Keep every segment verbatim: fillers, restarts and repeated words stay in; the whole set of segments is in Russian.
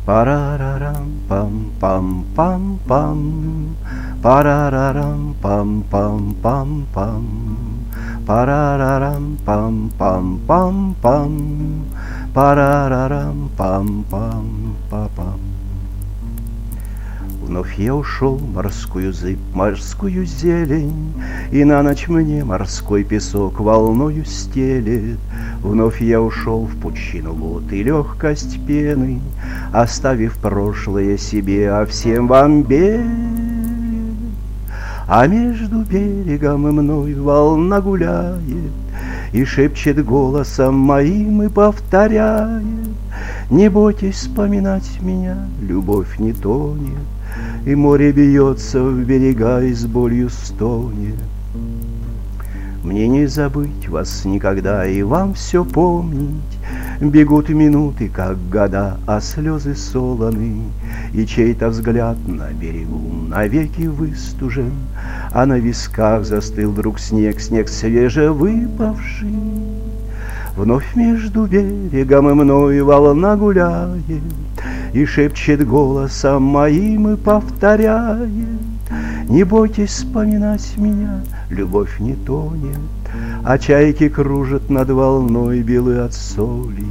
Парарарам пам пам пам пам, парарарам пам пам пам пам, парарарам пам пам пам пам, парарарам пам пам па пам. Вновь я ушел в морскую зыбь, морскую зелень, и на ночь мне морской песок волною стелет. Вновь я ушел в пучину вод и легкость пены, оставив прошлое себе, а всем вам берег. А между берегом и мной волна гуляет и шепчет голосом моим и повторяет: не бойтесь вспоминать меня, любовь не тонет, и море бьется в берега и с болью стонет. Мне не забыть вас никогда и вам все помнить. Бегут минуты, как года, а слезы солоны, и чей-то взгляд на берегу навеки выстужен, а на висках застыл вдруг снег, снег свежевыпавший. Вновь между берегом и мной волна гуляет и шепчет голосом моим и повторяет: не бойтесь вспоминать меня, любовь не тонет, а чайки кружат над волной белы от соли.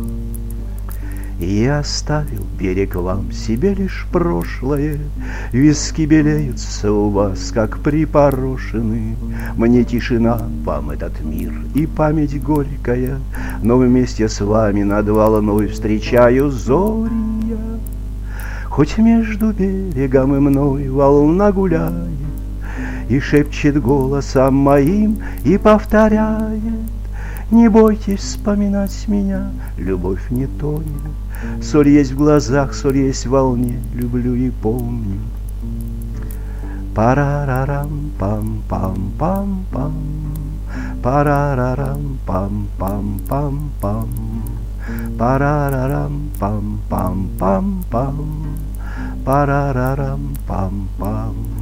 И я оставил берег вам, себе лишь прошлое, виски белеются у вас, как припорошены. Мне тишина, вам этот мир и память горькая, но вместе с вами над волной встречаю зори я. Хоть между берегом и мной волна гуляет и шепчет голосом моим и повторяет: не бойтесь вспоминать меня, любовь не тонет, соль есть в глазах, соль есть в волне, люблю и помню. Парарарам пам пам пам пам, парарарам пам пам пам пам, парарарам пам пам пам пам, парарарам пам пам.